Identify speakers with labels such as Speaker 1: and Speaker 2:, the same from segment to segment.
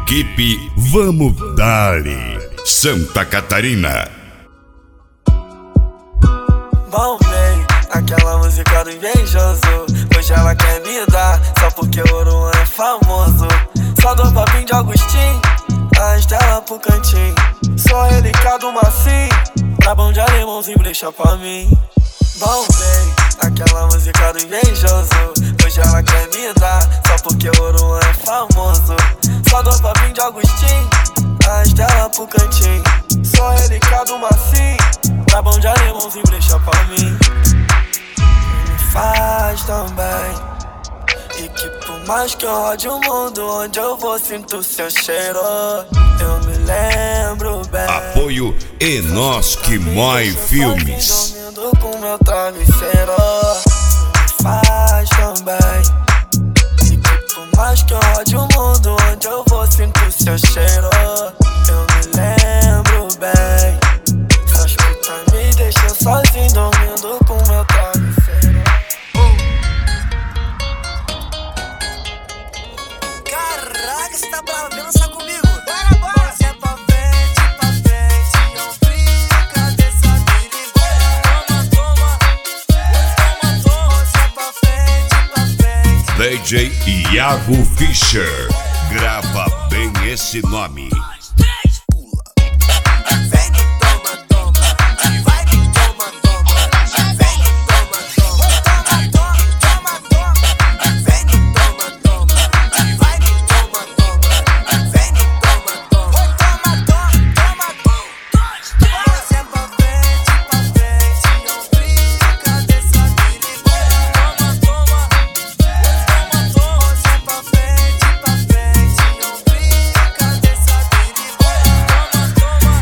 Speaker 1: Equipe Vamos Dali, Santa Catarina.
Speaker 2: Bombei, aquela música do invejoso. Hoje ela quer me dar, só porque o Ouro é famoso. Só dou papinho de Agostinho, arrasta ela pro cantinho. Sou relicado macio, brabão de alemãozinho, deixa pra mim. Bombei, aquela música do invejoso. Hoje ela quer me dar, só porque o Ouro é famoso. Só dou papinho de Agostinho, arrasta ela pro cantinho. Sou relicado macio, brabão de alemãozinho, deixa pra mim. Me faz tão bem, e que por mais que eu rode o mundo, onde eu vou sinto seu cheiro. Eu me lembro bem.
Speaker 1: Apoio Enoski Moi Filmes.
Speaker 2: Dormindo com meu travesseiro. Me faz tão bem, e que por mais que eu rode o mundo, onde eu vou sinto seu cheiro. Eu me lembro bem. Essas putas me deixam sozinho, dormindo com meu travesseiro.
Speaker 3: Caraca, cê tá bravo, vem dançar comigo. Bora, bora. Você é pra frente, não fica dessa biribora. Toma, toma, toma, toma. Você é pra frente.
Speaker 1: DJ Iago Fischer, grava bem esse nome.
Speaker 3: Vem e toma, toma. Vai e toma, toma. Vem e toma, toma. Toma, toma, toma. Vem e toma, toma. Vai e toma, toma. Vem e toma, toma. Toma, toma, toma. Você é pra frente, não fica dessa biribora. Toma, toma, toma, toma. Você é pra frente, não fica dessa biribora. Toma, toma.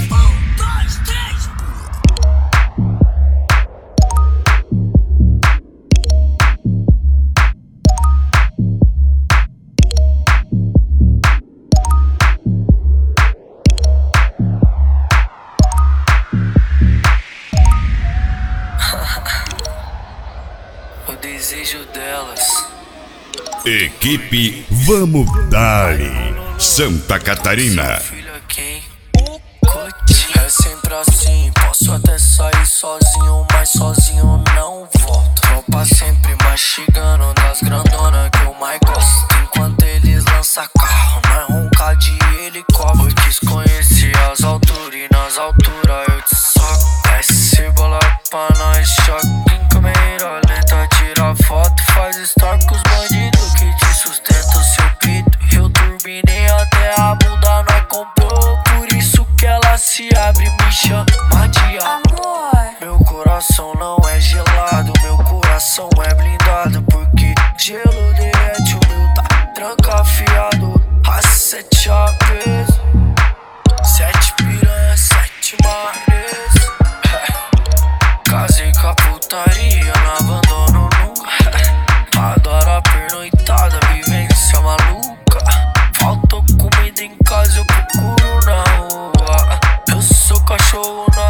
Speaker 2: O desejo delas.
Speaker 1: Equipe Vamos Dali, Santa Catarina.
Speaker 2: Filho quem curte. É sempre assim, posso até sair sozinho, mas sozinho não volto. Tropa sempre mastigando das grandonas que eu mais gosto. Enquanto eles lançam carro, nós ronca de helicóptero. Eu quis conhecer as alturas e nas alturas eu te soco. Desce bola pra nós, choque em câmera lenta. Tira foto, faz story com os bandidos que te sustentam seu pito. Eu turbinei até a bunda, nós comprou. Por isso que ela se abre, me chama de amor. Meu coração não é gelado, meu coração é blindado. Porque gelo derrete, o meu tá trancafiado. As 7 aves, 7 piranhas, 7 mares. Casei com a putaria, não abandono nunca. Adoro a pernoitada, vivência maluca. Faltou comida em casa, eu procuro na rua. Eu sou cachorro na